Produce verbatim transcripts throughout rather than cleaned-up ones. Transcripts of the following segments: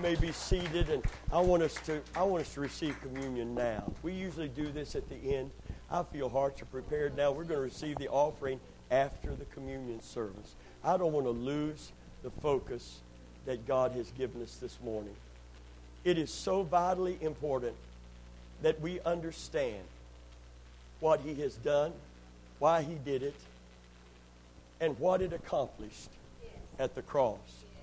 may be seated, and I want us to I want us to receive communion now. We usually do this at the end. I feel hearts are prepared now. We're going to receive the offering after the communion service. I don't want to lose the focus that God has given us this morning. It is so vitally important that we understand what He has done, why He did it, and what it accomplished at the cross.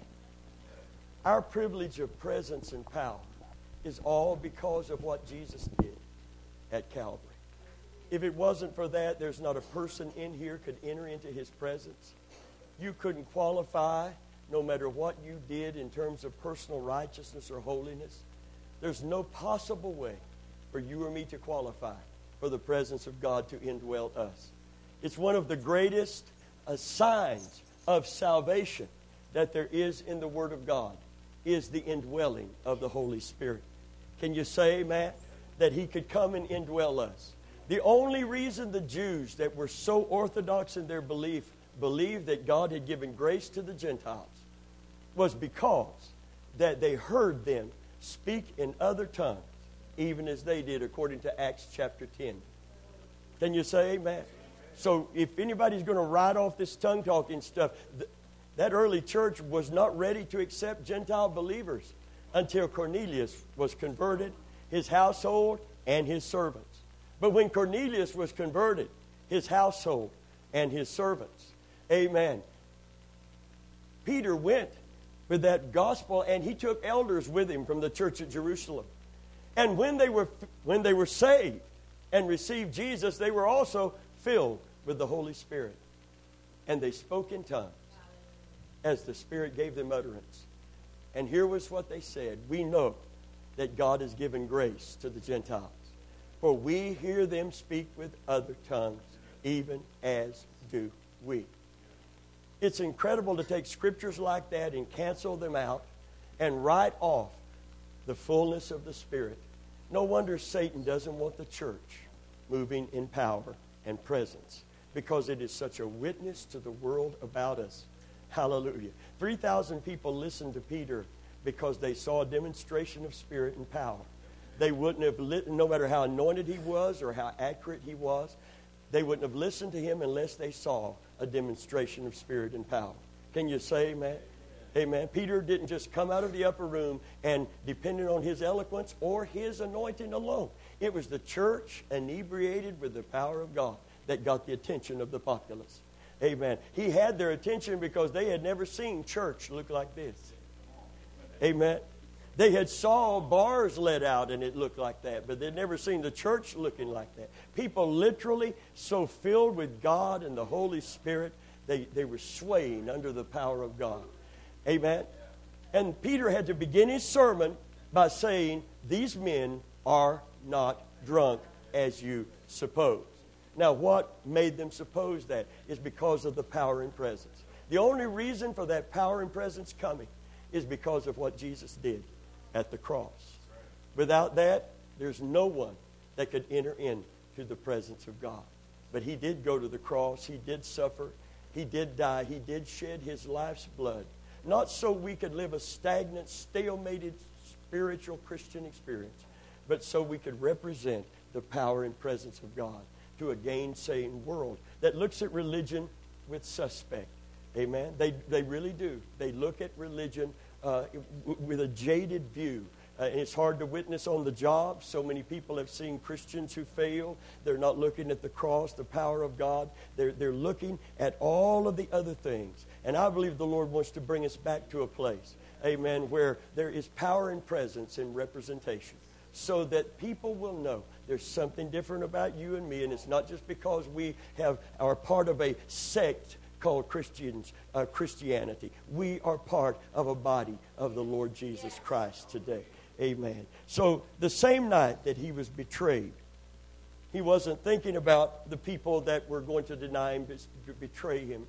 Our privilege of presence and power is all because of what Jesus did at Calvary. If it wasn't for that, there's not a person in here could enter into His presence. You couldn't qualify no matter what you did in terms of personal righteousness or holiness. There's no possible way for you or me to qualify for the presence of God to indwell us. It's one of the greatest uh, signs of salvation that there is in the Word of God, is the indwelling of the Holy Spirit. Can you say, amen, that He could come and indwell us? The only reason the Jews that were so orthodox in their belief believed that God had given grace to the Gentiles was because that they heard them speak in other tongues, even as they did, according to Acts chapter ten. Can you say amen? So if anybody's going to write off this tongue-talking stuff, th- that early church was not ready to accept Gentile believers until Cornelius was converted, his household, and his servants. But when Cornelius was converted, his household and his servants, amen, Peter went with that gospel, and he took elders with him from the church at Jerusalem. And when they were when they were saved and received Jesus, they were also filled with the Holy Spirit. And they spoke in tongues as the Spirit gave them utterance. And here was what they said: we know that God has given grace to the Gentiles, for we hear them speak with other tongues, even as do we. It's incredible to take scriptures like that and cancel them out and write off the fullness of the Spirit. No wonder Satan doesn't want the church moving in power and presence, because it is such a witness to the world about us. Hallelujah. three thousand people listened to Peter because they saw a demonstration of Spirit and power. They wouldn't have, lit, no matter how anointed he was or how accurate he was, they wouldn't have listened to him unless they saw a demonstration of Spirit and power. Can you say amen? Amen. Peter didn't just come out of the upper room and depended on his eloquence or his anointing alone. It was the church inebriated with the power of God that got the attention of the populace. Amen. He had their attention because they had never seen church look like this. Amen. They had saw bars let out and it looked like that, but they'd never seen the church looking like that. People literally so filled with God and the Holy Spirit, they, they were swaying under the power of God. Amen. And Peter had to begin his sermon by saying, these men are not drunk as you suppose. Now, what made them suppose that is because of the power and presence. The only reason for that power and presence coming is because of what Jesus did at the cross. Without that, there's no one that could enter into the presence of God. But He did go to the cross. He did suffer. He did die. He did shed His life's blood. Not so we could live a stagnant, stalemated, spiritual Christian experience, but so we could represent the power and presence of God to a gainsaying world that looks at religion with suspect. Amen? They, they really do. They look at religion uh, w- with a jaded view. Uh, and it's hard to witness on the job. So many people have seen Christians who fail. They're not looking at the cross, the power of God. They're, they're looking at all of the other things. And I believe the Lord wants to bring us back to a place, amen, where there is power and presence and representation, so that people will know there's something different about you and me. And it's not just because we have are part of a sect called Christians, uh, Christianity. We are part of a body of the Lord Jesus Christ today. Amen. So the same night that He was betrayed, He wasn't thinking about the people that were going to deny Him, betray Him,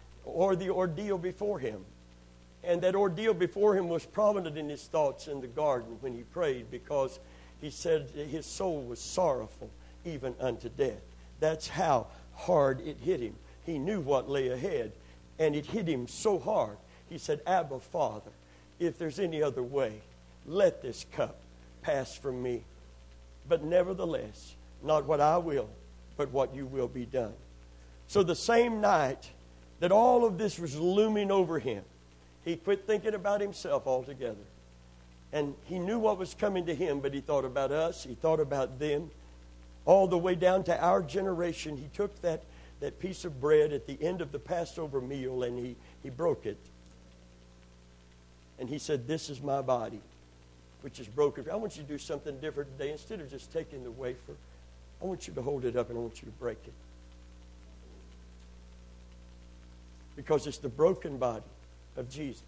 or the ordeal before Him. And that ordeal before Him was prominent in His thoughts in the garden when He prayed, because He said His soul was sorrowful even unto death. That's how hard it hit Him. He knew what lay ahead, and it hit Him so hard. He said, Abba, Father, if there's any other way, let this cup pass from me. But nevertheless, not what I will, but what you will be done. So the same night that all of this was looming over him, he quit thinking about himself altogether. And he knew what was coming to him, but he thought about us. He thought about them. All the way down to our generation, he took that, that piece of bread at the end of the Passover meal and he, he broke it. And he said, this is my body, which is broken. I want you to do something different today. Instead of just taking the wafer, I want you to hold it up and I want you to break it. Because it's the broken body of Jesus.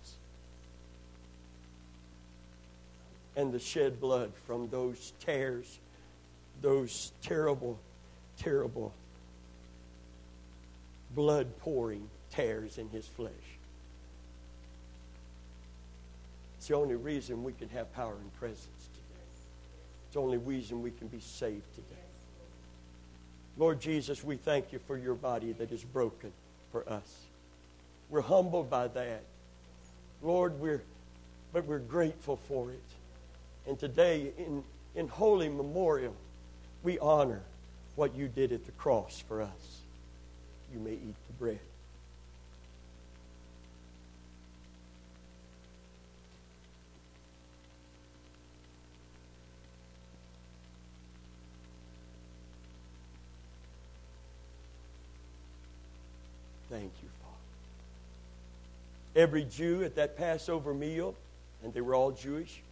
And the shed blood from those tears, those terrible, terrible blood-pouring tears in his flesh. It's the only reason we can have power and presence today. It's the only reason we can be saved today. Lord Jesus, we thank you for your body that is broken for us. We're humbled by that. Lord, we're but we're grateful for it. And today, in, in holy memorial, we honor what you did at the cross for us. You may eat the bread. Thank you, Father. Every Jew at that Passover meal, and they were all Jewish,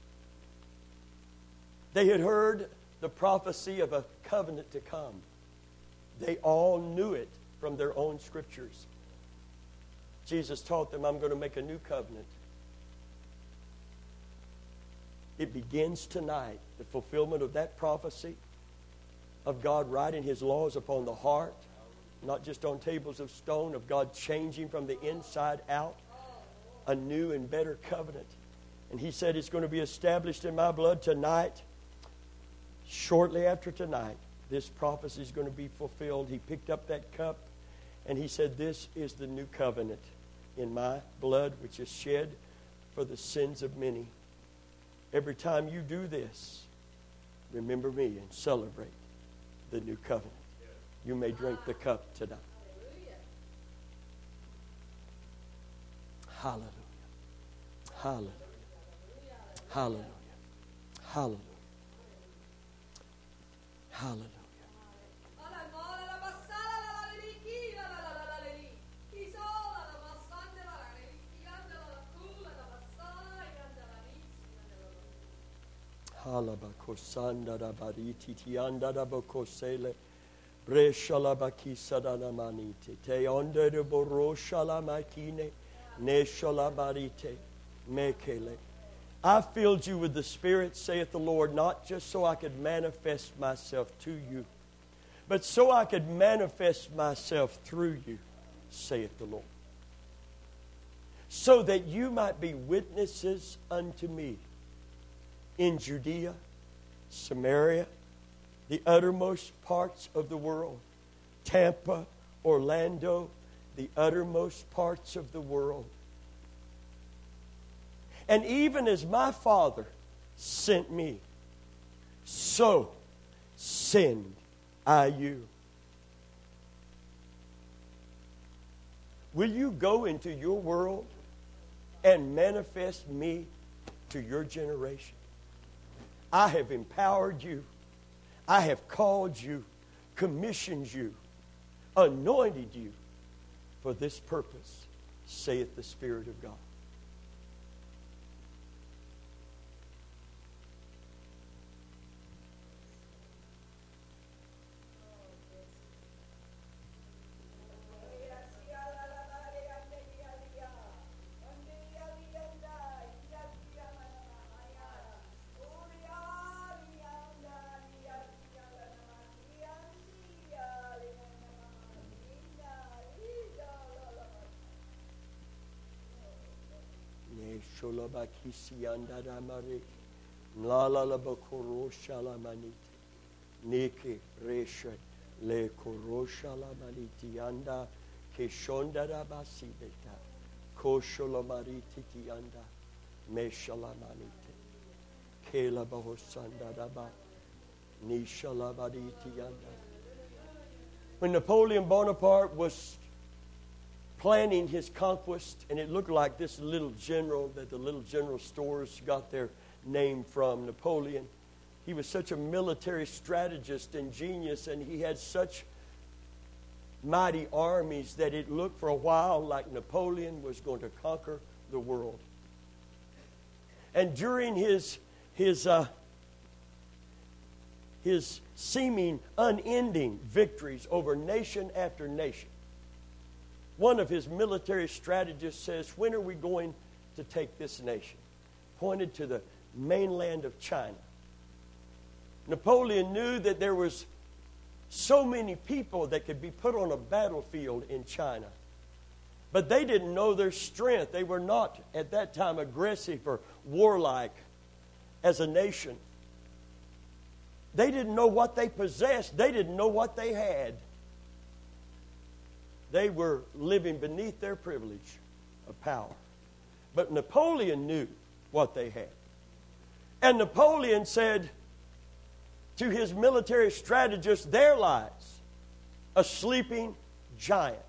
they had heard the prophecy of a covenant to come. They all knew it from their own scriptures. Jesus taught them, I'm going to make a new covenant. It begins tonight, the fulfillment of that prophecy of God writing his laws upon the heart, not just on tables of stone, of God changing from the inside out a new and better covenant. And he said it's going to be established in my blood tonight. Shortly after tonight, this prophecy is going to be fulfilled. He picked up that cup and he said, this is the new covenant in my blood, which is shed for the sins of many. Every time you do this, remember me and celebrate the new covenant. You may drink the cup tonight. Hallelujah. Hallelujah. Hallelujah. Hallelujah. Hallelujah. Halabakosanda rabariti tianda rabakosele breshalabakisa danamanite te onde de boroshala makine ne shalabarite mekele. I filled you with the Spirit, saith the Lord, not just so I could manifest myself to you, but so I could manifest myself through you, saith the Lord. So that you might be witnesses unto me in Judea, Samaria, the uttermost parts of the world, Tampa, Orlando, the uttermost parts of the world. And even as my Father sent me, so send I you. Will you go into your world and manifest me to your generation? I have empowered you. I have called you, commissioned you, anointed you for this purpose, saith the Spirit of God. Sholabakisi andadamare nala la bakorosha la maniti neke reshe le korosha la maniti anda keshonda da basibeta koshola mariti ti anda meshala manite When Napoleon Bonaparte was planning his conquest, and it looked like this little general, that the little general stores got their name from, Napoleon, he was such a military strategist and genius, and he had such mighty armies that it looked for a while like Napoleon was going to conquer the world. And during his his uh, his seeming unending victories over nation after nation, one of his military strategists says, "When are we going to take this nation?" Pointed to the mainland of China. Napoleon knew that there was so many people that could be put on a battlefield in China. But they didn't know their strength. They were not, at that time, aggressive or warlike as a nation. They didn't know what they possessed. They didn't know what they had. They were living beneath their privilege of power. But Napoleon knew what they had. And Napoleon said to his military strategists, "There lies a sleeping giant.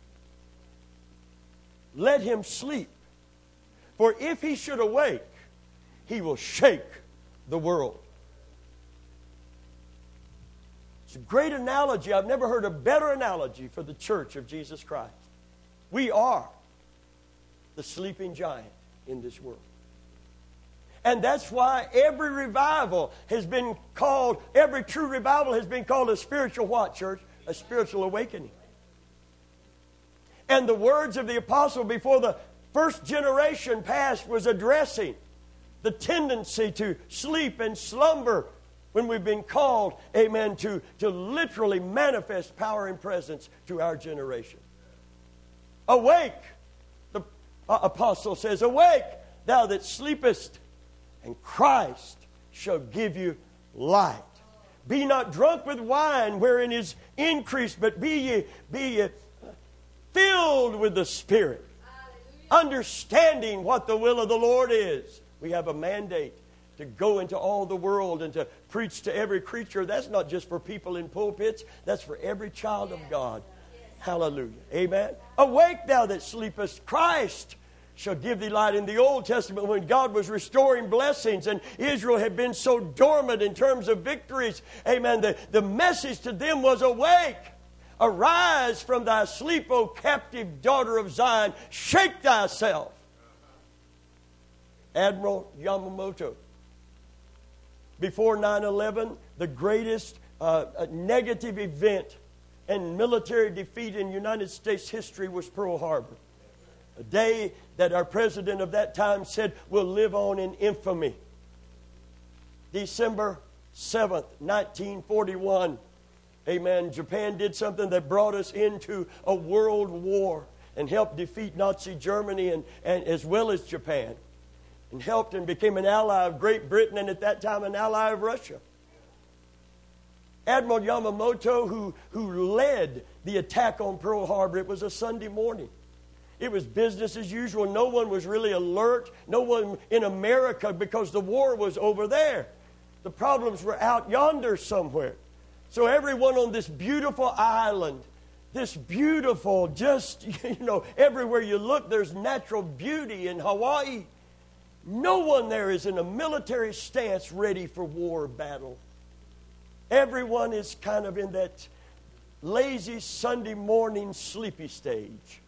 Let him sleep. For if he should awake, he will shake the world." It's a great analogy. I've never heard a better analogy for the church of Jesus Christ. We are the sleeping giant in this world. And that's why every revival has been called, every true revival has been called a spiritual what, church? A spiritual awakening. And the words of the apostle before the first generation passed was addressing the tendency to sleep and slumber when we've been called, amen, to, to literally manifest power and presence to our generation. Awake, the apostle says, awake, thou that sleepest, and Christ shall give you light. Be not drunk with wine wherein is increase, but be ye, be ye filled with the Spirit, understanding what the will of the Lord is. We have a mandate to go into all the world and to preach to every creature. That's not just for people in pulpits. That's for every child of God. Hallelujah. Amen. Awake thou that sleepest, Christ shall give thee light. In the Old Testament, when God was restoring blessings and Israel had been so dormant in terms of victories, amen, the, the message to them was, awake, arise from thy sleep, O captive daughter of Zion, shake thyself. Admiral Yamamoto, before nine eleven, the greatest uh, negative event and military defeat in United States history was Pearl Harbor. A day that our president of that time said will live on in infamy. December seventh, nineteen forty-one. Amen. Japan did something that brought us into a world war and helped defeat Nazi Germany and, and as well as Japan. And helped and became an ally of Great Britain and at that time an ally of Russia. Admiral Yamamoto, who, who led the attack on Pearl Harbor, it was a Sunday morning. It was business as usual. No one was really alert. No one in America, because the war was over there. The problems were out yonder somewhere. So everyone on this beautiful island, this beautiful, just, you know, everywhere you look, there's natural beauty in Hawaii. No one there is in a military stance ready for war or battle. Everyone is kind of in that lazy Sunday morning sleepy stage.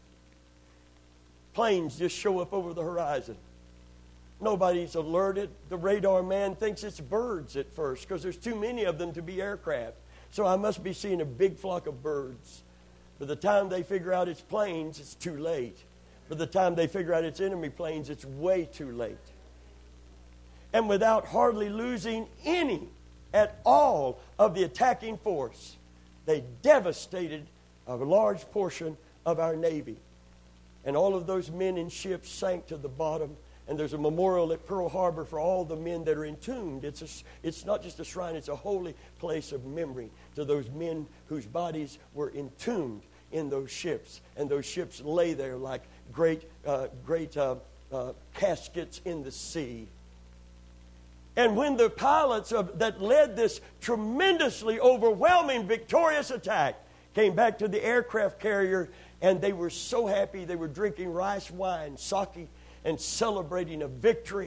Planes just show up over the horizon. Nobody's alerted. The radar man thinks it's birds at first because there's too many of them to be aircraft. So I must be seeing a big flock of birds. By the time they figure out it's planes, it's too late. By the time they figure out it's enemy planes, it's way too late. And without hardly losing any at all of the attacking force, they devastated a large portion of our Navy. And all of those men in ships sank to the bottom. And there's a memorial at Pearl Harbor for all the men that are entombed. It's, a, it's not just a shrine, it's a holy place of memory to those men whose bodies were entombed in those ships. And those ships lay there like great, uh, great uh, uh, caskets in the sea. And when the pilots of, that led this tremendously overwhelming, victorious attack came back to the aircraft carrier, and they were so happy, they were drinking rice wine, sake, and celebrating a victory.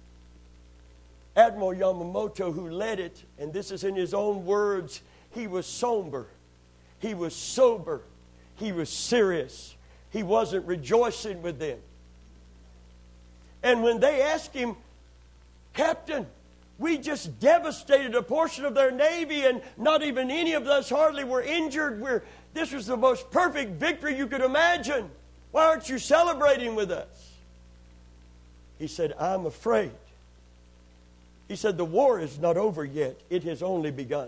Admiral Yamamoto, who led it, and this is in his own words, he was somber, he was sober, he was serious. He wasn't rejoicing with them. And when they asked him, Captain, we just devastated a portion of their Navy, and not even any of us hardly were injured. We're, this was the most perfect victory you could imagine. Why aren't you celebrating with us? He said, I'm afraid. He said, the war is not over yet. It has only begun.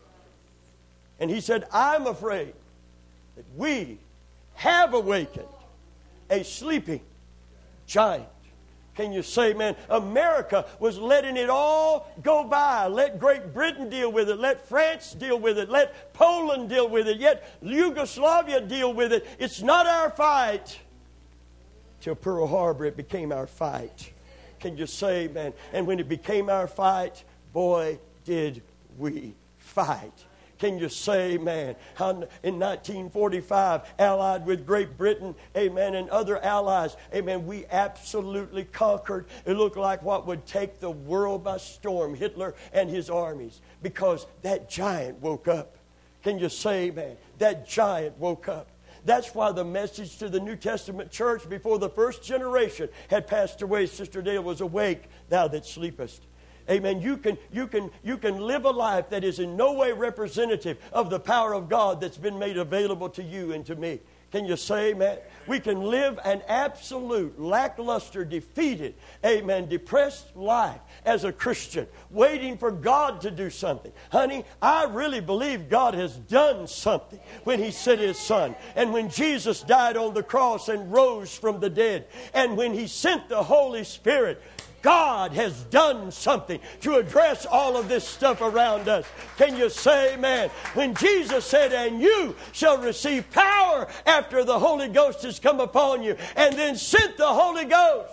And he said, I'm afraid that we have awakened a sleeping giant. Can you say, man, America was letting it all go by. Let Great Britain deal with it. Let France deal with it. Let Poland deal with it. Yet Yugoslavia deal with it. It's not our fight. Till Pearl Harbor, it became our fight. Can you say, man? And when it became our fight, boy, did we fight. Can you say, man, how in nineteen forty-five, allied with Great Britain, amen, and other allies, amen, we absolutely conquered. It looked like what would take the world by storm, Hitler and his armies, because that giant woke up. Can you say, man, that giant woke up. That's why the message to the New Testament church before the first generation had passed away, Sister Dale, was awake, thou that sleepest. Amen. You can, you can, you can live a life that is in no way representative of the power of God that's been made available to you and to me. Can you say amen? We can live an absolute, lackluster, defeated, amen, depressed life as a Christian, waiting for God to do something. Honey, I really believe God has done something when He sent His Son, and when Jesus died on the cross and rose from the dead, and when He sent the Holy Spirit. God has done something to address all of this stuff around us. Can you say amen? When Jesus said, and you shall receive power after the Holy Ghost has come upon you, and then sent the Holy Ghost.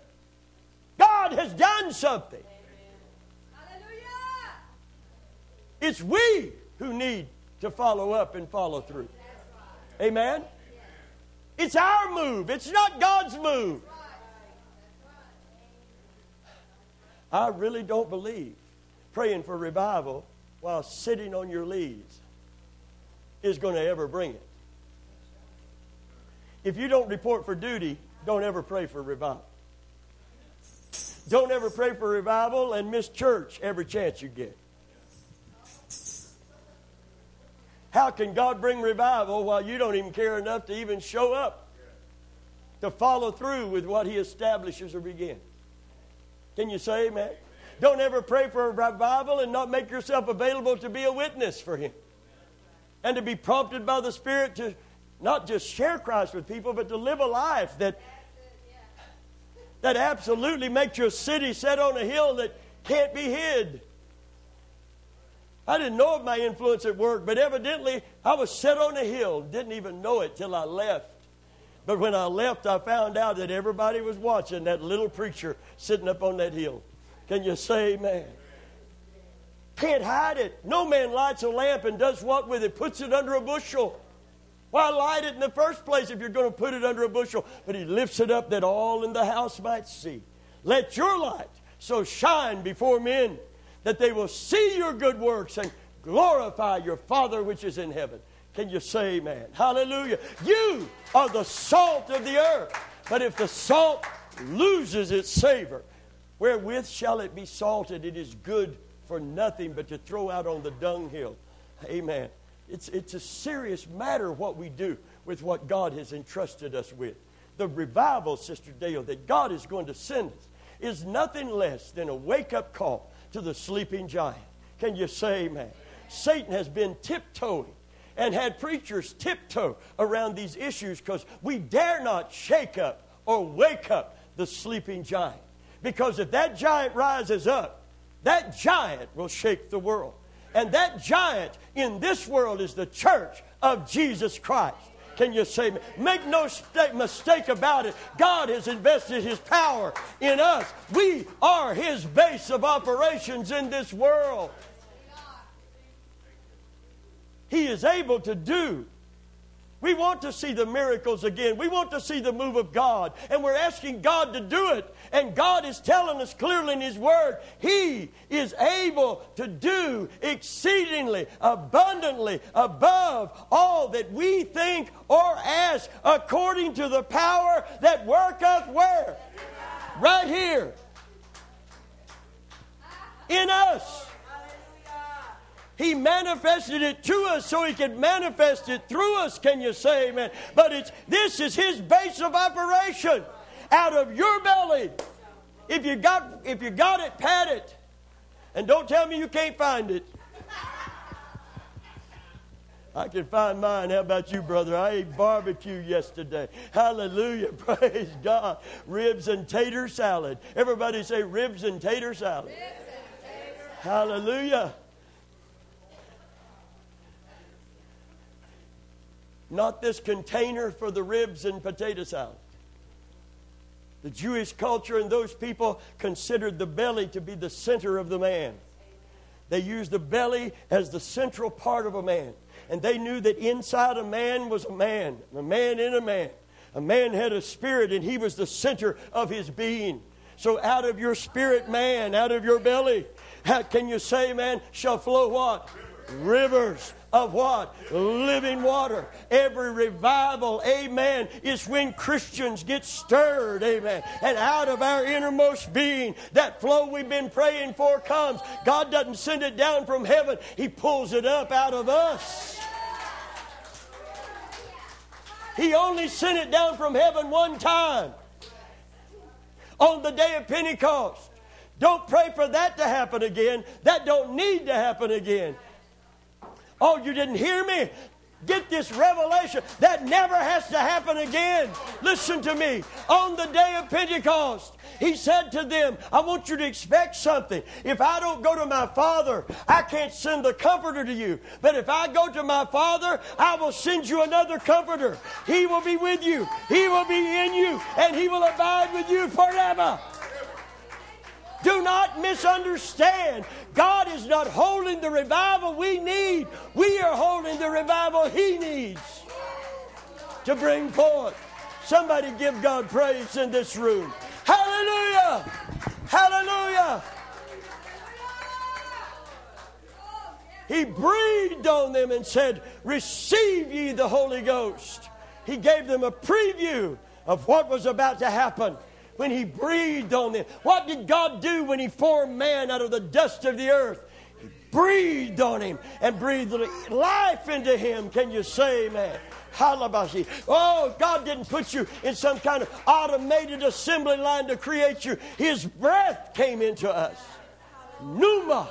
God has done something. Hallelujah. It's we who need to follow up and follow through. Amen? It's our move. It's not God's move. I really don't believe praying for revival while sitting on your leaves is going to ever bring it. If you don't report for duty, don't ever pray for revival. Don't ever pray for revival and miss church every chance you get. How can God bring revival while you don't even care enough to even show up to follow through with what He establishes or begins? Can you say amen? Don't ever pray for a revival and not make yourself available to be a witness for Him. And to be prompted by the Spirit to not just share Christ with people, but to live a life that, that absolutely makes your city set on a hill that can't be hid. I didn't know of my influence at work, but evidently I was set on a hill. Didn't even know it till I left. But when I left, I found out that everybody was watching that little preacher sitting up on that hill. Can you say amen? Can't hide it. No man lights a lamp and does what with it? Puts it under a bushel. Why light it in the first place if you're going to put it under a bushel? But he lifts it up that all in the house might see. Let your light so shine before men that they will see your good works and glorify your Father which is in heaven. Can you say amen? Hallelujah. You are the salt of the earth. But if the salt loses its savor, wherewith shall it be salted? It is good for nothing but to throw out on the dunghill. Amen. It's, it's a serious matter what we do with what God has entrusted us with. The revival, Sister Dale, that God is going to send us is nothing less than a wake-up call to the sleeping giant. Can you say amen? Satan has been tiptoeing and had preachers tiptoe around these issues because we dare not shake up or wake up the sleeping giant. Because if that giant rises up, that giant will shake the world. And that giant in this world is the church of Jesus Christ. Can you say, make no mistake about it. God has invested His power in us. We are His base of operations in this world. He is able to do. We want to see the miracles again. We want to see the move of God. And we're asking God to do it. And God is telling us clearly in His Word, He is able to do exceedingly, abundantly, above all that we think or ask, according to the power that worketh where? Right here. In us. He manifested it to us so He could manifest it through us. Can you say amen? But it's this is His base of operation. Out of your belly. If you got if you got it, pat it. And don't tell me you can't find it. I can find mine. How about you, brother? I ate barbecue yesterday. Hallelujah. Praise God. Ribs and tater salad. Everybody say ribs and tater salad. Ribs and tater salad. Hallelujah. Not this container for the ribs and potato salad. The Jewish culture and those people considered the belly to be the center of the man. They used the belly as the central part of a man. And they knew that inside a man was a man, a man in a man. A man had a spirit, and he was the center of his being. So out of your spirit, man, out of your belly, how can you say, man, shall flow what? Rivers of what? Living water. Every revival, amen, is when Christians get stirred, amen. And out of our innermost being, that flow we've been praying for comes. God doesn't send it down from heaven. He pulls it up out of us. He only sent it down from heaven one time. On the day of Pentecost. Don't pray for that to happen again. That don't need to happen again. Oh, you didn't hear me? Get this revelation. That never has to happen again. Listen to me. On the day of Pentecost, He said to them, I want you to expect something. If I don't go to my Father, I can't send the Comforter to you. But if I go to my Father, I will send you another Comforter. He will be with you. He will be in you. And He will abide with you forever. Do not misunderstand. God is not holding the revival we need. We are holding the revival He needs to bring forth. Somebody give God praise in this room. Hallelujah! Hallelujah! He breathed on them and said, receive ye the Holy Ghost. He gave them a preview of what was about to happen. When He breathed on them. What did God do when He formed man out of the dust of the earth? He breathed on him and breathed life into him. Can you say amen? Halabashi. Oh, God didn't put you in some kind of automated assembly line to create you. His breath came into us. Pneuma.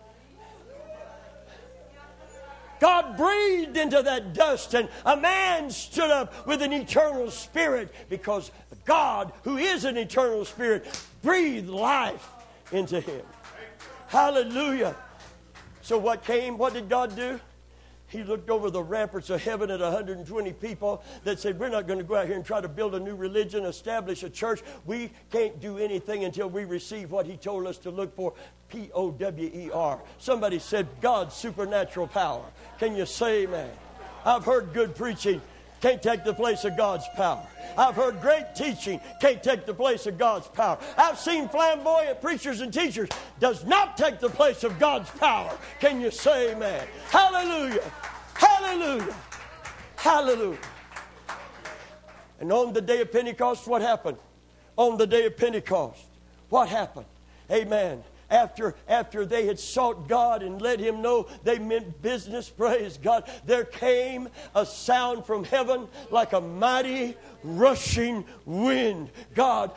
God breathed into that dust, and a man stood up with an eternal spirit, because God, who is an eternal spirit, breathed life into him. Hallelujah. So what came? What did God do? He looked over the ramparts of heaven at one hundred twenty people that said, we're not going to go out here and try to build a new religion, establish a church. We can't do anything until we receive what He told us to look for. P O W E R. Somebody said God's supernatural power. Can you say amen? I've heard good preaching. Can't take the place of God's power. I've heard great teaching. Can't take the place of God's power. I've seen flamboyant preachers and teachers. Does not take the place of God's power. Can you say amen? Hallelujah. Hallelujah. Hallelujah. And on the day of Pentecost, what happened? On the day of Pentecost, what happened? Amen. After, after they had sought God and let Him know they meant business, praise God, there came a sound from heaven like a mighty rushing wind. God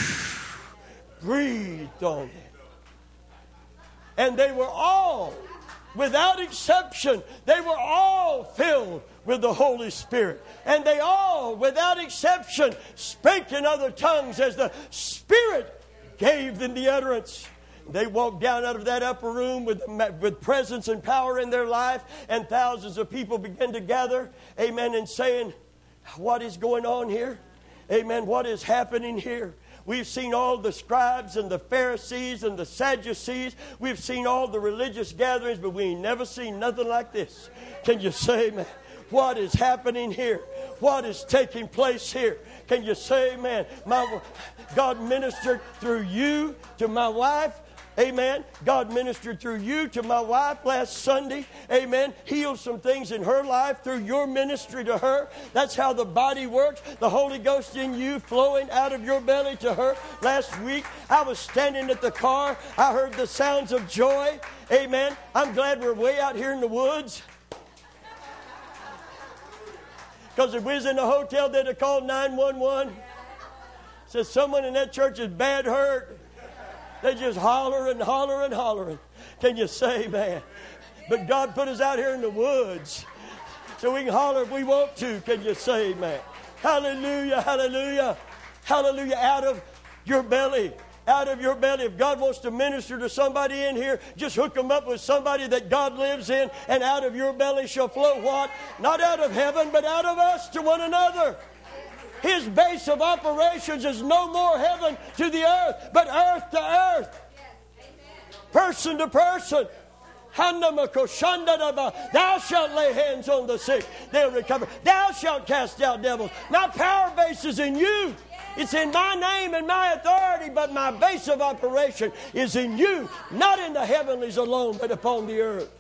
breathed on them. And they were all, without exception, they were all filled with the Holy Spirit. And they all, without exception, spake in other tongues as the Spirit gave them the utterance. They walked down out of that upper room with, with presence and power in their life, and thousands of people began to gather, amen, and saying, what is going on here? Amen. What is happening here? We've seen all the scribes and the Pharisees and the Sadducees. We've seen all the religious gatherings, but we ain't never seen nothing like this. Can you say, man, what is happening here? What is taking place here? Can you say, man, my, God ministered through you to my wife. Amen. God ministered through you to my wife last Sunday. Amen. Healed some things in her life through your ministry to her. That's how the body works. The Holy Ghost in you flowing out of your belly to her. Last week, I was standing at the car. I heard the sounds of joy. Amen. I'm glad we're way out here in the woods. Because if we was in a hotel, they'd have called nine one one. Says someone in that church is bad hurt. They just holler and holler and hollering. Can you say, man? But God put us out here in the woods so we can holler if we want to. Can you say, man? Hallelujah, hallelujah, hallelujah. Out of your belly, out of your belly. If God wants to minister to somebody in here, just hook them up with somebody that God lives in, and out of your belly shall flow what? Not out of heaven, but out of us to one another. His base of operations is no more heaven to the earth, but earth to earth. Person to person. Thou shalt lay hands on the sick, they'll recover. Thou shalt cast out devils. My power base is in you. It's in my name and my authority, but my base of operation is in you, not in the heavenlies alone, but upon the earth.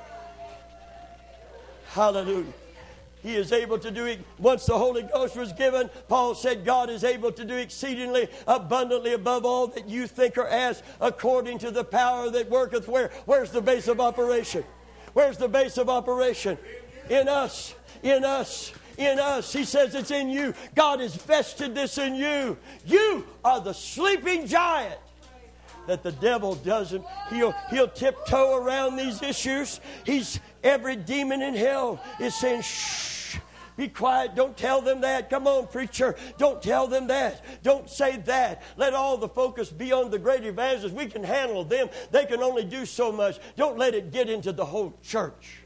Hallelujah. He is able to do it. Once the Holy Ghost was given, Paul said God is able to do exceedingly abundantly above all that you think or ask, according to the power that worketh where? Where's the base of operation? Where's the base of operation? In us. In us. In us. He says it's in you. God has vested this in you. You are the sleeping giant that the devil doesn't. He'll, he'll tiptoe around these issues. He's every demon in hell is saying, shh. Be quiet. Don't tell them that. Come on, preacher. Don't tell them that. Don't say that. Let all the focus be on the great evangelists. We can handle them. They can only do so much. Don't let it get into the whole church.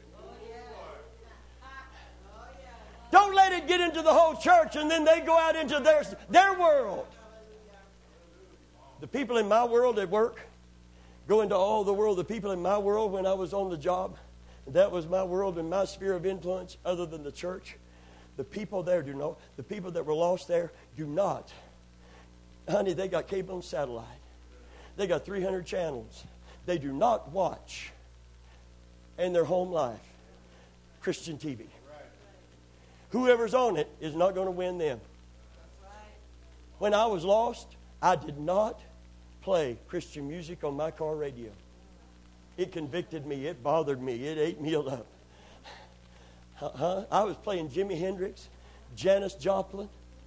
Don't let it get into the whole church and then they go out into their, their world. The people in my world at work go into all the world. The people in my world when I was on the job, that was my world and my sphere of influence other than the church. The people there do not, the people that were lost there do not. Honey, they got cable and satellite. They got three hundred channels. They do not watch in their home life Christian T V. Whoever's on it is not going to win them. When I was lost, I did not play Christian music on my car radio. It convicted me. It bothered me. It ate me up. Huh? I was playing Jimi Hendrix, Janis Joplin.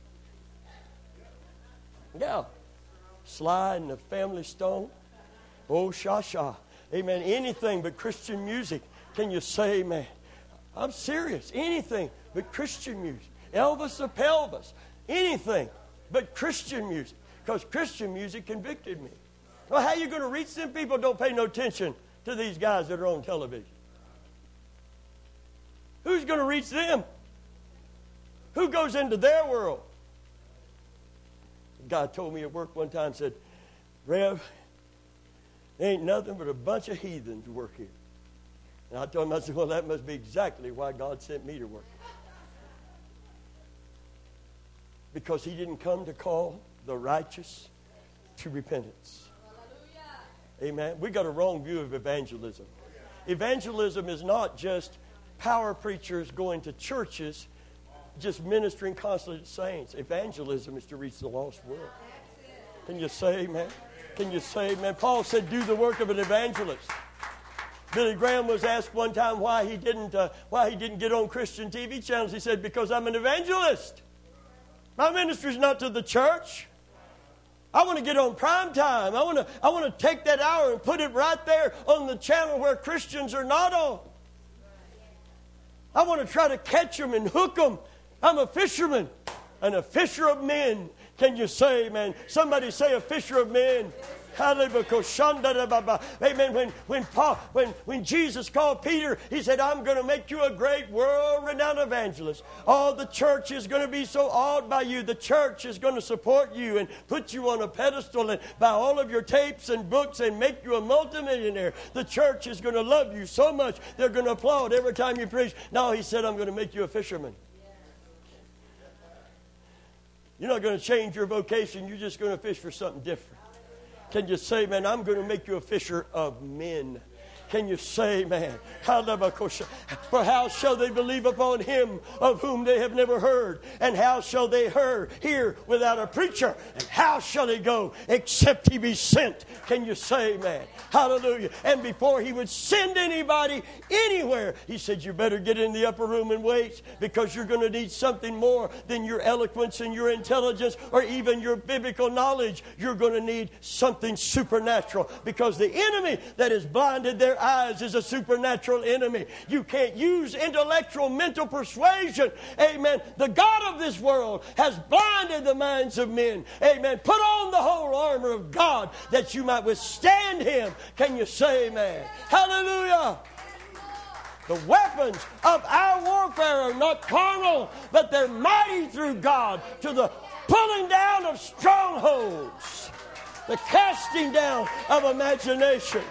Yeah. Sly and the Family Stone. Oh, Sha-Sha. Amen. Anything but Christian music. Can you say, amen? I'm serious. Anything but Christian music. Elvis the Pelvis. Anything but Christian music. Because Christian music convicted me. Well, how are you going to reach them? People don't pay no attention to these guys that are on television. Who's going to reach them? Who goes into their world? A guy told me at work one time, said, Rev, there ain't nothing but a bunch of heathens work here. And I told him, I said, well, that must be exactly why God sent me to work. Because he didn't come to call the righteous to repentance. Hallelujah. Amen. We got a wrong view of evangelism. Evangelism is not just power preachers going to churches, just ministering constantly to saints. Evangelism is to reach the lost world. Can you say amen? Can you say amen? Paul said, do the work of an evangelist. Billy Graham was asked one time why he didn't uh, why he didn't get on Christian T V channels. He said, because I'm an evangelist. My ministry is not to the church. I want to get on prime time. I want to I want to take that hour and put it right there on the channel where Christians are not on. I want to try to catch them and hook them. I'm a fisherman and a fisher of men. Can you say, man? Somebody say a fisher of men. Amen. When when Paul, when when Jesus called Peter, he said, "I'm going to make you a great world-renowned evangelist. All the church is going to be so awed by you. The church is going to support you and put you on a pedestal and buy all of your tapes and books and make you a multimillionaire. The church is going to love you so much they're going to applaud every time you preach." No, he said, "I'm going to make you a fisherman." You're not going to change your vocation. You're just going to fish for something different. Can you say, man, I'm going to make you a fisher of men? Can you say, man, for how shall they believe upon him of whom they have never heard? And how shall they hear, hear without a preacher? And how shall they go except he be sent? Can you say, man? Hallelujah. And before he would send anybody anywhere, he said, you better get in the upper room and wait, because you're going to need something more than your eloquence and your intelligence or even your biblical knowledge. You're going to need something supernatural, because the enemy that has blinded their eyes is a supernatural enemy. You can't use intellectual, mental persuasion. Amen. The God of this world has blinded the minds of men. Amen. Put on the whole armor of God that you might withstand him. Can you say amen? Hallelujah. The weapons of our warfare are not carnal, but they're mighty through God to the pulling down of strongholds, the casting down of imaginations,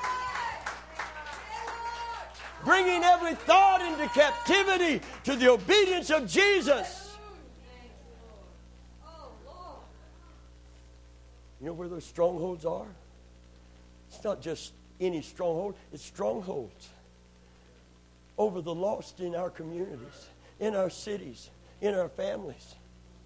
bringing every thought into captivity to the obedience of Jesus. You know where those strongholds are? It's not just any stronghold. It's strongholds over the lost in our communities, in our cities, in our families.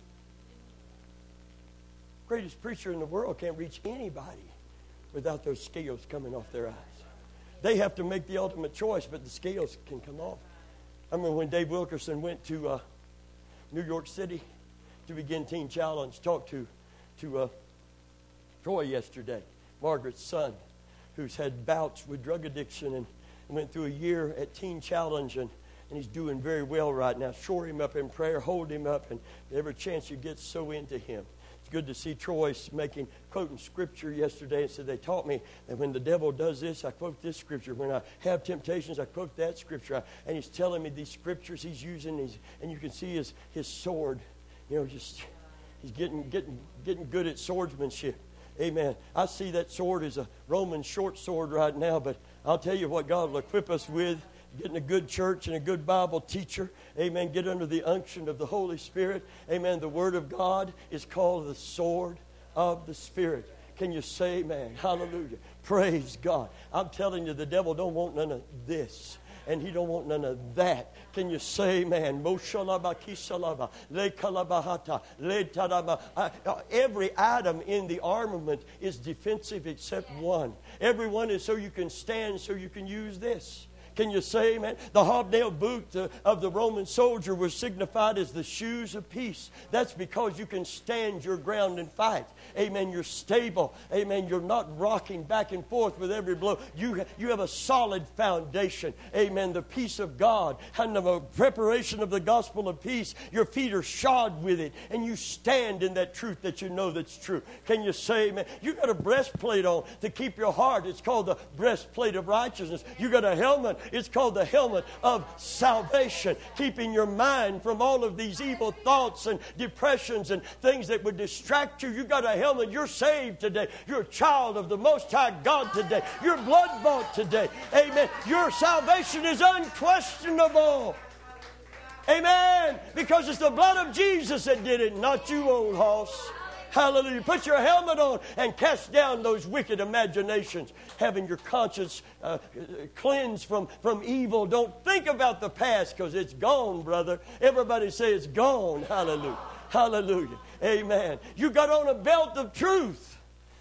Greatest preacher in the world can't reach anybody without those scales coming off their eyes. They have to make the ultimate choice, but the scales can come off. I remember when Dave Wilkerson went to uh, New York City to begin Teen Challenge, talked to, to uh, Troy yesterday, Margaret's son, who's had bouts with drug addiction and went through a year at Teen Challenge, and, and he's doing very well right now. Shore him up in prayer, hold him up, and every chance you get, so into him. It's good to see Troy making, quoting scripture yesterday, and said they taught me that when the devil does this, I quote this scripture. When I have temptations, I quote that scripture. And he's telling me these scriptures he's using, these, and you can see his, his sword, you know, just, he's getting, getting, getting good at swordsmanship. Amen. I see that sword as a Roman short sword right now, but I'll tell you what God will equip us with. Getting a good church and a good Bible teacher. Amen. Get under the unction of the Holy Spirit. Amen. The Word of God is called the sword of the Spirit. Can you say amen? Hallelujah. Praise God. I'm telling you, the devil don't want none of this. And he don't want none of that. Can you say amen? Every item in the armament is defensive except one. Every one is so you can stand, so you can use this. Can you say amen? The hobnailed boot of the Roman soldier was signified as the shoes of peace. That's because you can stand your ground and fight. Amen. You're stable. Amen. You're not rocking back and forth with every blow. You, you have a solid foundation. Amen. The peace of God and the preparation of the gospel of peace. Your feet are shod with it, and you stand in that truth that you know that's true. Can you say amen? You got a breastplate on to keep your heart. It's called the breastplate of righteousness. You got a helmet. It's called the helmet of salvation, keeping your mind from all of these evil thoughts and depressions and things that would distract you. You got a helmet. You're saved today. You're a child of the Most High God today. You're blood bought today. Amen. Your salvation is unquestionable. Amen. Because it's the blood of Jesus that did it, not you, old hoss. Hallelujah. Put your helmet on and cast down those wicked imaginations, having your conscience uh, cleansed from, from evil. Don't think about the past, because it's gone, brother. Everybody say it's gone. Hallelujah. Hallelujah. Amen. You got on a belt of truth.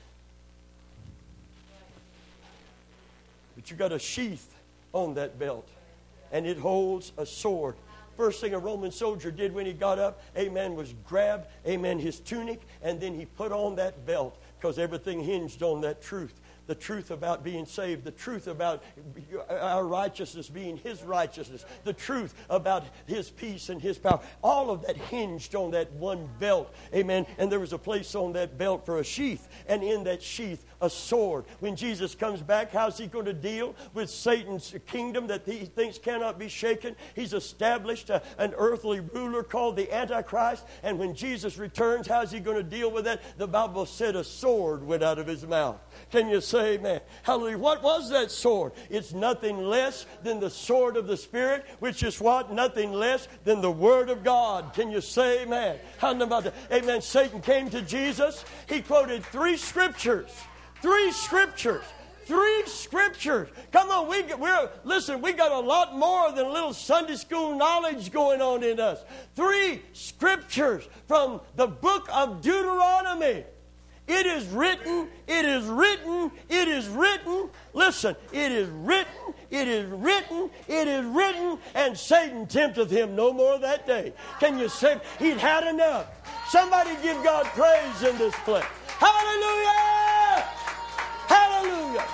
But you got a sheath on that belt, and it holds a sword. First thing a Roman soldier did when he got up, amen, was grab, amen, his tunic, and then he put on that belt, because everything hinged on that truth. The truth about being saved, the truth about our righteousness being His righteousness, the truth about His peace and His power. All of that hinged on that one belt, amen. And there was a place on that belt for a sheath, and in that sheath a sword. When Jesus comes back, how's he going to deal with Satan's kingdom that he thinks cannot be shaken? He's established a, an earthly ruler called the Antichrist. And when Jesus returns, how's he going to deal with that? The Bible said a sword went out of his mouth. Can you say amen? Hallelujah. What was that sword? It's nothing less than the sword of the Spirit, which is what? Nothing less than the Word of God. Can you say amen? How about that? Amen. Satan came to Jesus. He quoted three scriptures. Three scriptures. Three scriptures. Come on, we we're listen. We got a lot more than a little Sunday school knowledge going on in us. Three scriptures from the book of Deuteronomy. It is written, it is written, it is written. Listen, it is written, it is written, it is written, and Satan tempteth him no more that day. Can you say he'd had enough? Somebody give God praise in this place. Hallelujah! Hallelujah!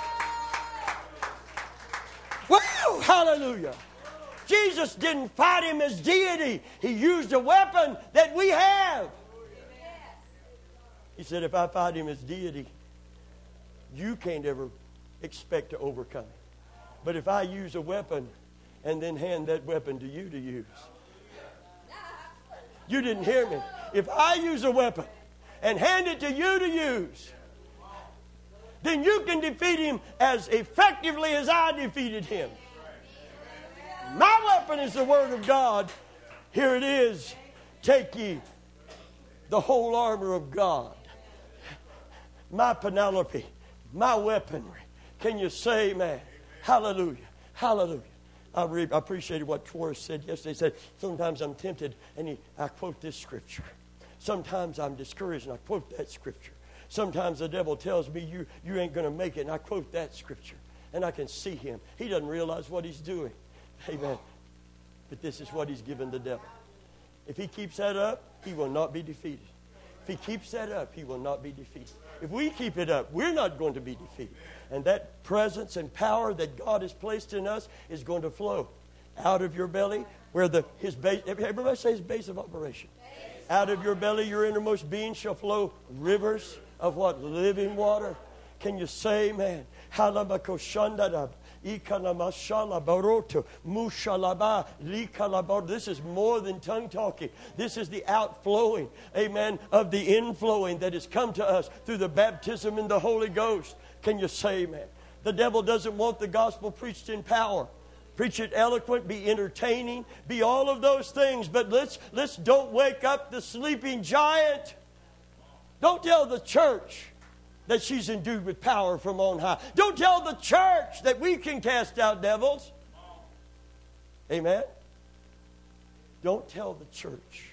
Woo! Hallelujah! Jesus didn't fight him as deity. He used a weapon that we have. He said, if I fight him as deity, you can't ever expect to overcome him. But if I use a weapon and then hand that weapon to you to use. You didn't hear me. If I use a weapon and hand it to you to use, then you can defeat him as effectively as I defeated him. My weapon is the Word of God. Here it is. Take ye the whole armor of God. My Penelope, my weaponry. Can you say amen? Hallelujah. Hallelujah. I, re- I appreciated what Torres said yesterday. He said, sometimes I'm tempted, and he, I quote this scripture. Sometimes I'm discouraged, and I quote that scripture. Sometimes the devil tells me, you, you ain't going to make it, and I quote that scripture. And I can see him. He doesn't realize what he's doing. Amen. But this is what he's given the devil. If he keeps that up, he will not be defeated. If he keeps that up, he will not be defeated. If we keep it up, we're not going to be defeated. And that presence and power that God has placed in us is going to flow out of your belly, where the his base, everybody say his base of operation. Out of your belly, your innermost being shall flow rivers of what? Living water. Can you say amen? This is more than tongue talking. This is the outflowing, amen, of the inflowing that has come to us through the baptism in the Holy Ghost. Can you say amen? The devil doesn't want the gospel preached in power. Preach it eloquent, be entertaining, be all of those things. But let's, let's don't wake up the sleeping giant. Don't tell the church that she's endued with power from on high. Don't tell the church that we can cast out devils. Amen? Don't tell the church.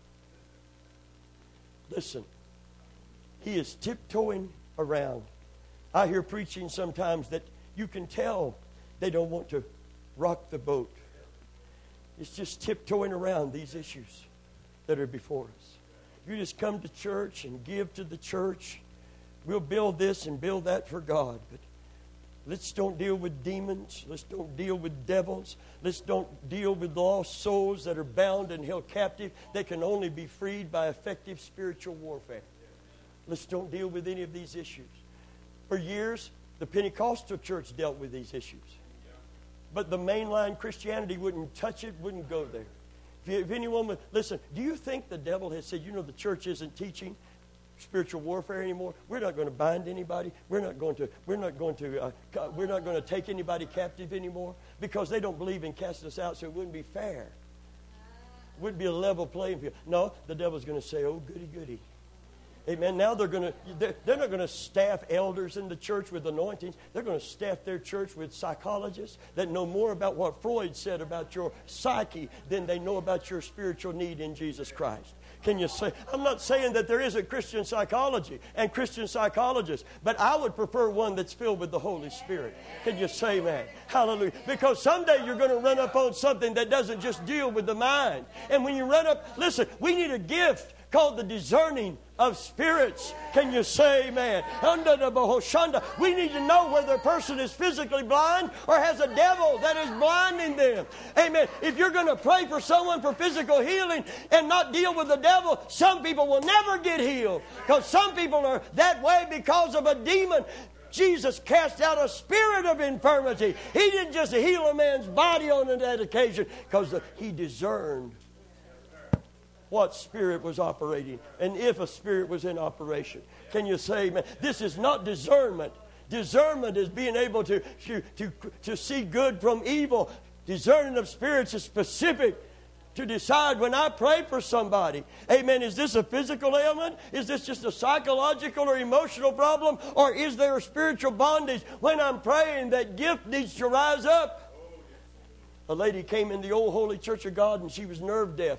Listen, he is tiptoeing around. I hear preaching sometimes that you can tell they don't want to rock the boat. It's just tiptoeing around these issues that are before us. You just come to church and give to the church. We'll build this and build that for God. But let's don't deal with demons. Let's don't deal with devils. Let's don't deal with lost souls that are bound and held captive. They can only be freed by effective spiritual warfare. Let's don't deal with any of these issues. For years, the Pentecostal church dealt with these issues. But the mainline Christianity wouldn't touch it, wouldn't go there. If, you, if anyone would, listen, do you think the devil has said, you know, the church isn't teaching spiritual warfare anymore? We're not going to bind anybody. We're not going to. We're not going to. Uh, we're not going to take anybody captive anymore because they don't believe in casting us out. So it wouldn't be fair. It wouldn't be a level playing field. No, the devil's going to say, "Oh, goody, goody." Amen. Now they're going to. They're, they're not going to staff elders in the church with anointings. They're going to staff their church with psychologists that know more about what Freud said about your psyche than they know about your spiritual need in Jesus Christ. Can you say, I'm not saying that there isn't Christian psychology and Christian psychologists, but I would prefer one that's filled with the Holy Spirit. Can you say that? Hallelujah. Because someday you're going to run up on something that doesn't just deal with the mind. And when you run up, listen, we need a gift called the discerning of spirits. Can you say amen? We need to know whether a person is physically blind or has a devil that is blinding them. Amen. If you're going to pray for someone for physical healing and not deal with the devil, some people will never get healed, because some people are that way because of a demon. Jesus cast out a spirit of infirmity. He didn't just heal a man's body on that occasion, because he discerned what spirit was operating, and if a spirit was in operation. Can you say, man, this is not discernment. Discernment is being able to, to, to, to see good from evil. Discerning of spirits is specific to decide when I pray for somebody. Amen. Is this a physical ailment? Is this just a psychological or emotional problem? Or is there a spiritual bondage? When I'm praying, that gift needs to rise up. A lady came in the old Holy Church of God, and she was nerve deaf.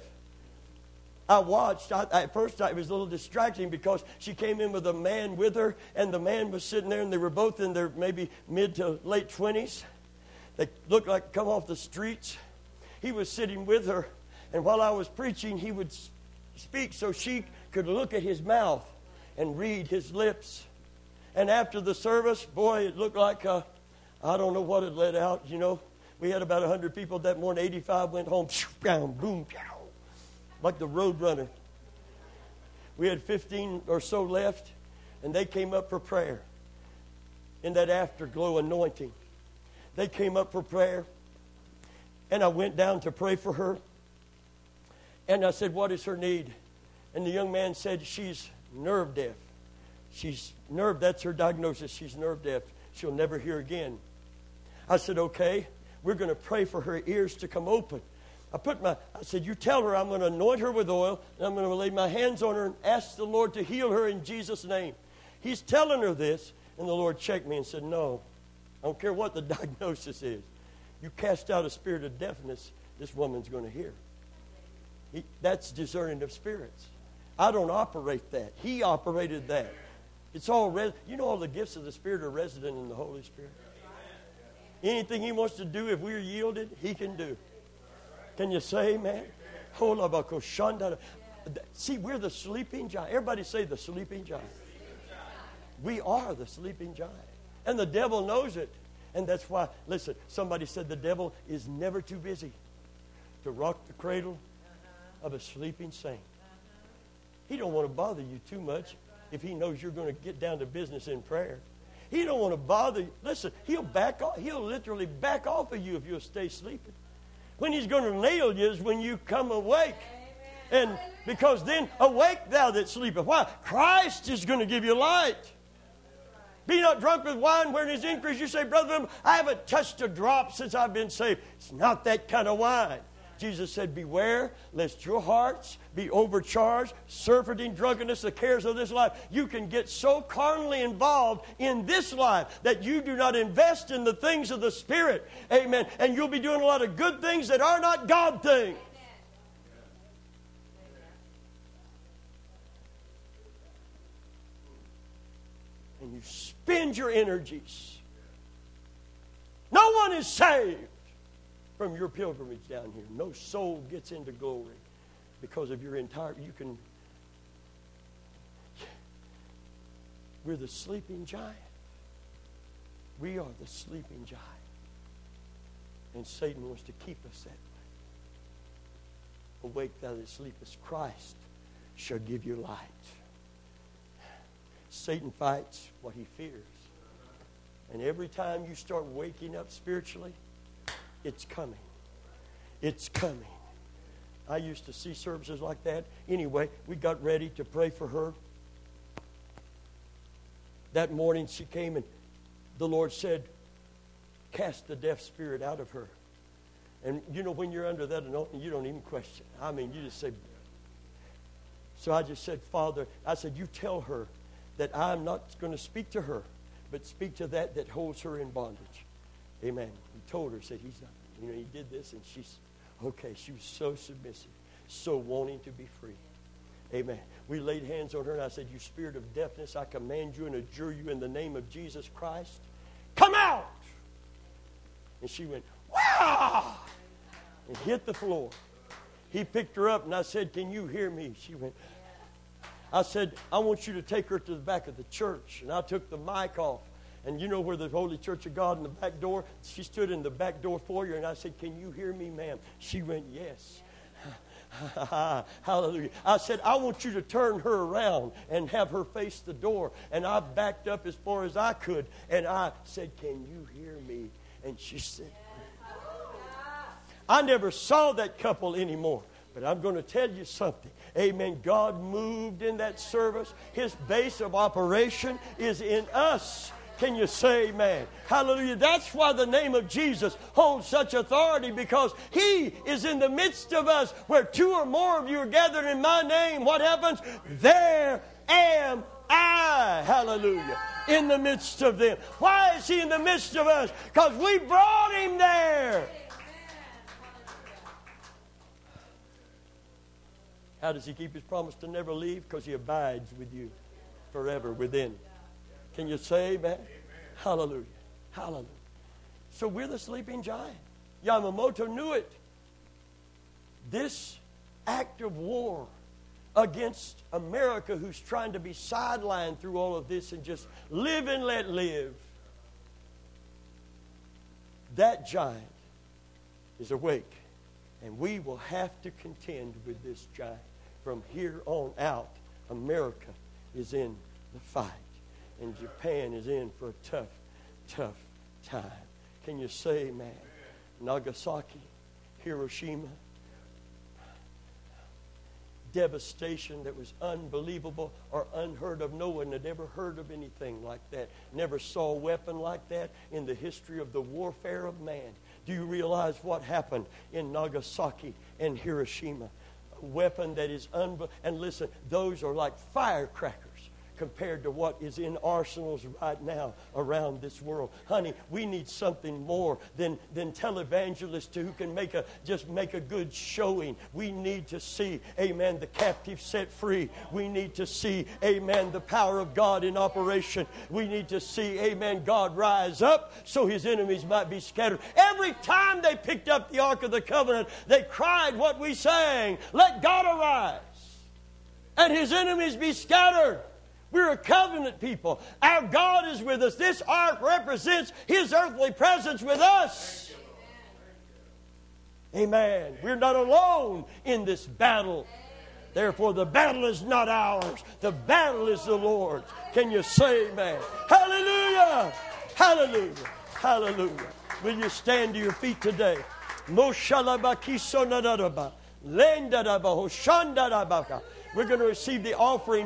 I watched. I, at first, I, it was a little distracting because she came in with a man with her, and the man was sitting there, and they were both in their maybe mid to late twenties. They looked like come off the streets. He was sitting with her, and while I was preaching, he would speak so she could look at his mouth and read his lips. And after the service, boy, it looked like uh, I don't know what had let out. You know, we had about one hundred people that morning. eighty-five went home. Boom, boom, like the road runner. We had fifteen or so left, and they came up for prayer in that afterglow anointing. They came up for prayer, and I went down to pray for her. And I said, what is her need? And the young man said, she's nerve deaf. She's nerve, that's her diagnosis. She's nerve deaf. She'll never hear again. I said, okay, we're going to pray for her ears to come open. I put my, I said, you tell her I'm going to anoint her with oil, and I'm going to lay my hands on her and ask the Lord to heal her in Jesus' name. He's telling her this, and the Lord checked me and said, no, I don't care what the diagnosis is. You cast out a spirit of deafness, this woman's going to hear. He, that's discerning of spirits. I don't operate that. He operated that. It's all, res- you know all the gifts of the Spirit are resident in the Holy Spirit. Anything He wants to do, if we're yielded, He can do. Can you say amen? See, we're the sleeping giant. Everybody say the sleeping giant. We are the sleeping giant. And the devil knows it. And that's why, listen, somebody said the devil is never too busy to rock the cradle of a sleeping saint. He don't want to bother you too much if he knows you're going to get down to business in prayer. He don't want to bother you. Listen, he'll back off. He'll literally back off of you if you'll stay sleeping. When he's going to nail you is when you come awake. Amen. And because then, awake thou that sleepeth. Why? Christ is going to give you light. Be not drunk with wine wherein is increase. You say, Brother, I haven't touched a drop since I've been saved. It's not that kind of wine. Jesus said, beware lest your hearts be overcharged, surfeiting drunkenness, the cares of this life. You can get so carnally involved in this life that you do not invest in the things of the Spirit. Amen. And you'll be doing a lot of good things that are not God things. And you spend your energies. No one is saved from your pilgrimage down here. No soul gets into glory because of your entire, you can, we're the sleeping giant. We are the sleeping giant. And Satan wants to keep us that way. Awake thou that sleepest, Christ shall give you light. Satan fights what he fears. And every time you start waking up spiritually, it's coming. It's coming. I used to see services like that. Anyway, we got ready to pray for her. That morning she came and the Lord said, cast the deaf spirit out of her. And you know, when you're under that anointing, you don't even question. I mean, you just say. So I just said, Father, I said, you tell her that I'm not going to speak to her, but speak to that that holds her in bondage. Amen. He told her, said, he's not, you know, he did this, and she's, okay, she was so submissive, so wanting to be free. Amen. We laid hands on her, and I said, you spirit of deafness, I command you and adjure you in the name of Jesus Christ, come out! And she went, wow! And hit the floor. He picked her up, and I said, can you hear me? She went, I said, I want you to take her to the back of the church. And I took the mic off. And you know where the Holy Church of God in the back door? She stood in the back door foyer, and I said, can you hear me, ma'am? She went, yes. Hallelujah. I said, I want you to turn her around and have her face the door. And I backed up as far as I could. And I said, can you hear me? And she said, I never saw that couple anymore. But I'm going to tell you something. Amen. God moved in that service. His base of operation is in us. Can you say amen? Hallelujah. That's why the name of Jesus holds such authority, because He is in the midst of us. Where two or more of you are gathered in my name, what happens? There am I. Hallelujah. In the midst of them. Why is He in the midst of us? Because we brought Him there. How does He keep His promise to never leave? Because He abides with you forever within. Can you say amen? Amen? Hallelujah. Hallelujah. So we're the sleeping giant. Yamamoto knew it. This act of war against America, who's trying to be sidelined through all of this and just live and let live, that giant is awake. And we will have to contend with this giant. From here on out, America is in the fight. And Japan is in for a tough, tough time. Can you say amen? Nagasaki, Hiroshima. Devastation that was unbelievable or unheard of. No one had ever heard of anything like that. Never saw a weapon like that in the history of the warfare of man. Do you realize what happened in Nagasaki and Hiroshima? A weapon that is unbelievable. And listen, those are like firecrackers compared to what is in arsenals right now around this world. Honey, we need something more than, than televangelists who can make a just make a good showing. We need to see, amen, the captive set free. We need to see, amen, the power of God in operation. We need to see, amen, God rise up so His enemies might be scattered. Every time they picked up the Ark of the Covenant, they cried what we sang, let God arise and His enemies be scattered. We're a covenant people. Our God is with us. This ark represents His earthly presence with us. Amen. We're not alone in this battle. Therefore, the battle is not ours. The battle is the Lord's. Can you say amen? Hallelujah. Hallelujah. Hallelujah. Will you stand to your feet today? We're going to receive the offering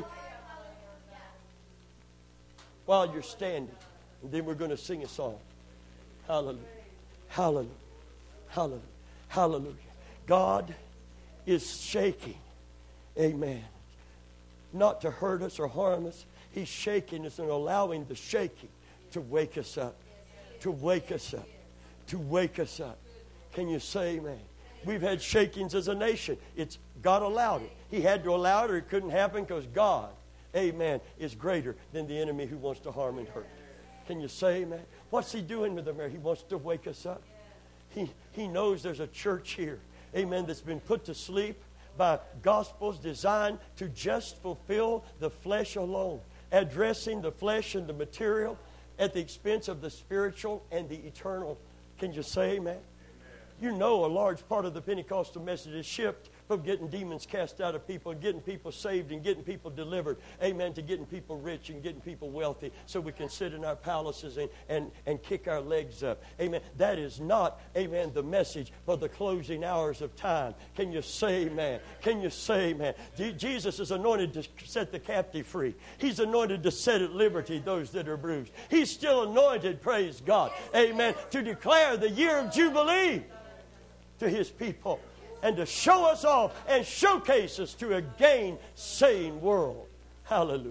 while you're standing. And then we're going to sing a song. Hallelujah. Hallelujah. Hallelujah. Hallelujah. God is shaking. Amen. Not to hurt us or harm us. He's shaking us and allowing the shaking to wake us up. To wake us up. To wake us up. Can you say amen? We've had shakings as a nation. It's God allowed it. He had to allow it or it couldn't happen because God, amen, is greater than the enemy who wants to harm and hurt. Can you say amen? What's He doing with America? He wants to wake us up. He, he knows there's a church here, amen, that's been put to sleep by gospels designed to just fulfill the flesh alone, addressing the flesh and the material at the expense of the spiritual and the eternal. Can you say amen? Amen. You know a large part of the Pentecostal message is shifted from getting demons cast out of people and getting people saved and getting people delivered, amen, to getting people rich and getting people wealthy so we can sit in our palaces and, and, and kick our legs up. Amen. That is not, amen, the message for the closing hours of time. Can you say amen? Can you say amen? Jesus is anointed to set the captive free. He's anointed to set at liberty those that are bruised. He's still anointed, praise God, amen, to declare the year of Jubilee to His people, and to show us off and showcase us to a gainsaying world. Hallelujah.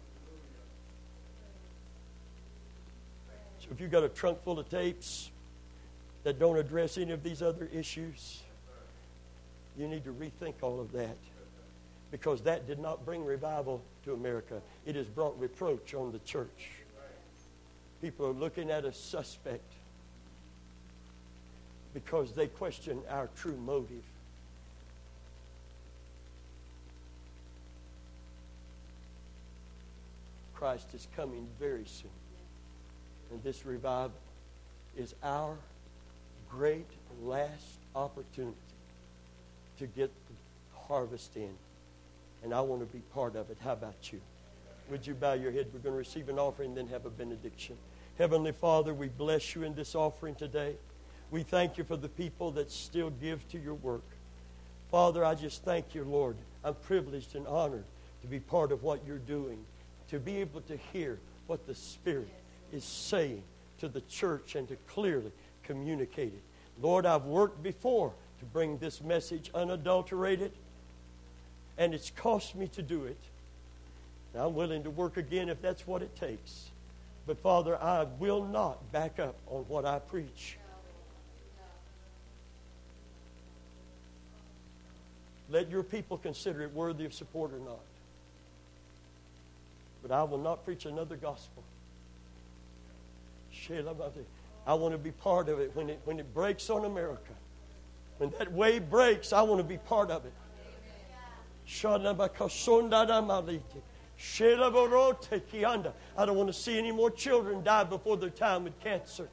So if you've got a trunk full of tapes that don't address any of these other issues, you need to rethink all of that. Because that did not bring revival to America. It has brought reproach on the church. People are looking at us suspect because they question our true motive. Christ is coming very soon. And this revival is our great last opportunity to get the harvest in. And I want to be part of it. How about you? Would you bow your head? We're going to receive an offering and then have a benediction. Heavenly Father, we bless you in this offering today. We thank you for the people that still give to your work. Father, I just thank you, Lord. I'm privileged and honored to be part of what you're doing, to be able to hear what the Spirit is saying to the church and to clearly communicate it. Lord, I've worked before to bring this message unadulterated, and it's cost me to do it. And I'm willing to work again if that's what it takes. But Father, I will not back up on what I preach. Let your people consider it worthy of support or not. But I will not preach another gospel. I want to be part of it when it when it breaks on America. When that wave breaks, I want to be part of it. I don't want to see any more children die before their time with cancer.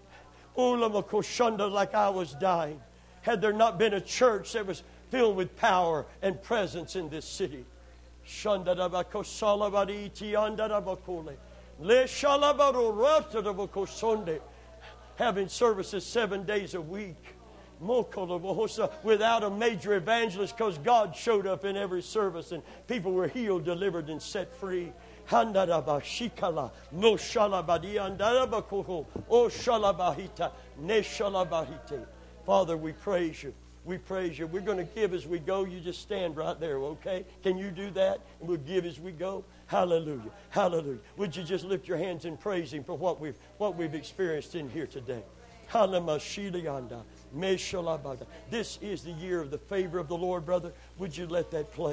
Like I was dying. Had there not been a church that was filled with power and presence in this city. Having services seven days a week. Without a major evangelist, because God showed up in every service and people were healed, delivered, and set free. Father, we praise you. We praise you. We're going to give as we go. You just stand right there, okay? Can you do that? And we'll give as we go. Hallelujah. Hallelujah. Would you just lift your hands and praise Him for what we've what we've experienced in here today? This is the year of the favor of the Lord, brother. Would you let that play?